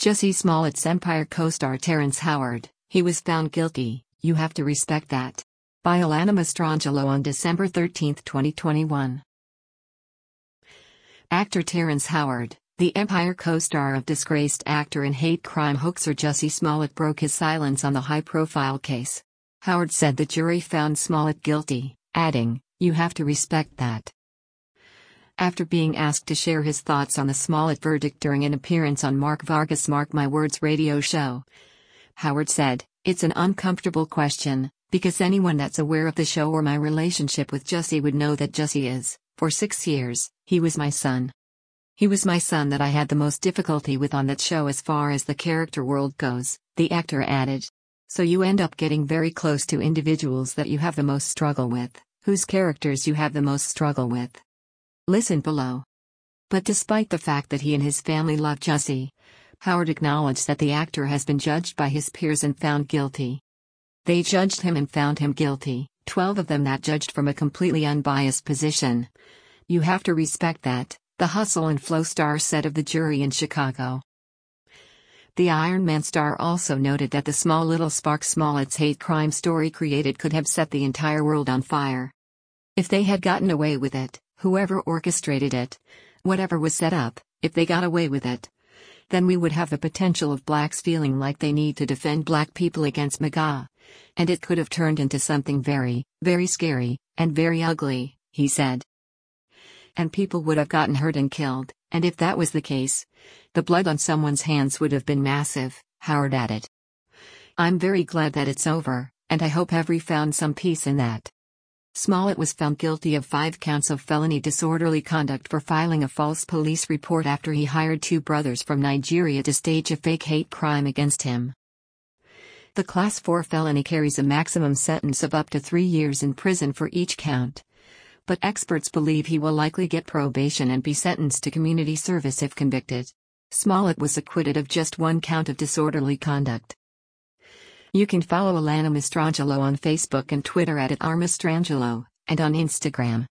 Jussie Smollett's Empire co-star Terrence Howard, he was found guilty, you have to respect that. By Alana Mastrangelo on December 13, 2021. Actor Terrence Howard, the Empire co-star of disgraced actor and hate crime hoaxer Jussie Smollett, broke his silence on the high-profile case. Howard said the jury found Smollett guilty, adding, "You have to respect that." After being asked to share his thoughts on the Smollett verdict during an appearance on Mark Vargas' Mark My Words radio show, Howard said, "It's an uncomfortable question, because anyone that's aware of the show or my relationship with Jussie would know that Jussie is, for 6 years, he was my son. He was my son that I had the most difficulty with on that show as far as the character world goes," the actor added. "So you end up getting very close to individuals that you have the most struggle with, whose characters you have the most struggle with. Listen below." But despite the fact that he and his family love Jussie, Howard acknowledged that the actor has been judged by his peers and found guilty. They judged him and found him guilty, 12 of them that judged from a completely unbiased position. "You have to respect that," the Hustle and Flow star said of the jury in Chicago. The Iron Man star also noted that the small little spark Smollett's hate crime story created could have set the entire world on fire. If they had gotten away with it, whoever orchestrated it, whatever was set up, if they got away with it, then we would have the potential of blacks feeling like they need to defend black people against MAGA. And it could have turned into something very, very scary, and very ugly, he said. And people would have gotten hurt and killed, and if that was the case, the blood on someone's hands would have been massive, Howard added. "I'm very glad that it's over, and I hope every found some peace in that." Smollett was found guilty of 5 counts of felony disorderly conduct for filing a false police report after he hired 2 brothers from Nigeria to stage a fake hate crime against him. The Class 4 felony carries a maximum sentence of up to 3 years in prison for each count. But experts believe he will likely get probation and be sentenced to community service if convicted. Smollett was acquitted of just 1 count of disorderly conduct. You can follow Alana Mastrangelo on Facebook and Twitter at @rmastrangelo, and on Instagram